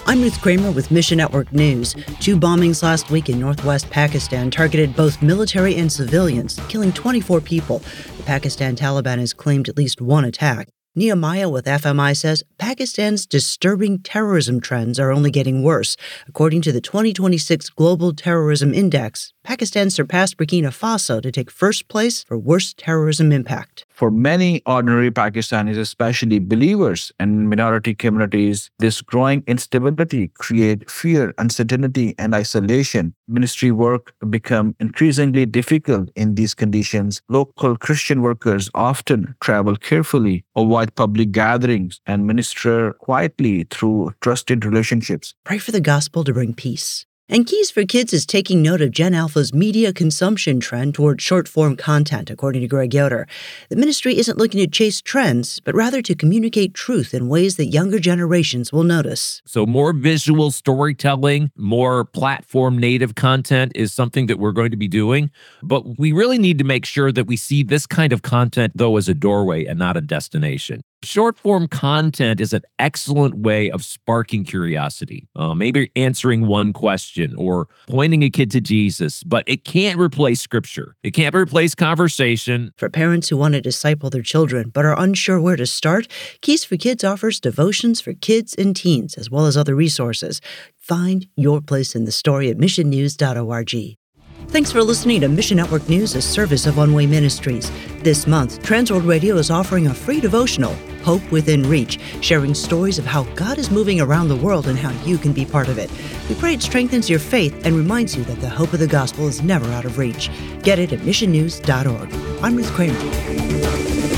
I'm Ruth Kramer with Mission Network News. 2 bombings last week in northwest Pakistan targeted both military and civilians, killing 24 people. The Pakistan Taliban has claimed at least 1 attack. Nehemiah with FMI says Pakistan's disturbing terrorism trends are only getting worse. According to the 2026 Global Terrorism Index, Pakistan surpassed Burkina Faso to take first place for worst terrorism impact. For many ordinary Pakistanis, especially believers and minority communities, this growing instability creates fear, uncertainty, and isolation. Ministry work become increasingly difficult in these conditions. Local Christian workers often travel carefully, avoid public gatherings, and minister quietly through trusted relationships. Pray for the gospel to bring peace. And Keys for Kids is taking note of Gen Alpha's media consumption trend toward short-form content, according to Greg Yoder. The ministry isn't looking to chase trends, but rather to communicate truth in ways that younger generations will notice. So more visual storytelling, more platform-native content is something that we're going to be doing. But we really need to make sure that we see this kind of content, though, as a doorway and not a destination. Short-form content is an excellent way of sparking curiosity, maybe answering one question or pointing a kid to Jesus, but it can't replace Scripture. It can't replace conversation. For parents who want to disciple their children but are unsure where to start, Keys for Kids offers devotions for kids and teens, as well as other resources. Find your place in the story at missionnews.org. Thanks for listening to Mission Network News, a service of One Way Ministries. This month, Transworld Radio is offering a free devotional, Hope Within Reach, sharing stories of how God is moving around the world and how you can be part of it. We pray it strengthens your faith and reminds you that the hope of the gospel is never out of reach. Get it at missionnews.org. I'm Ruth Kramer.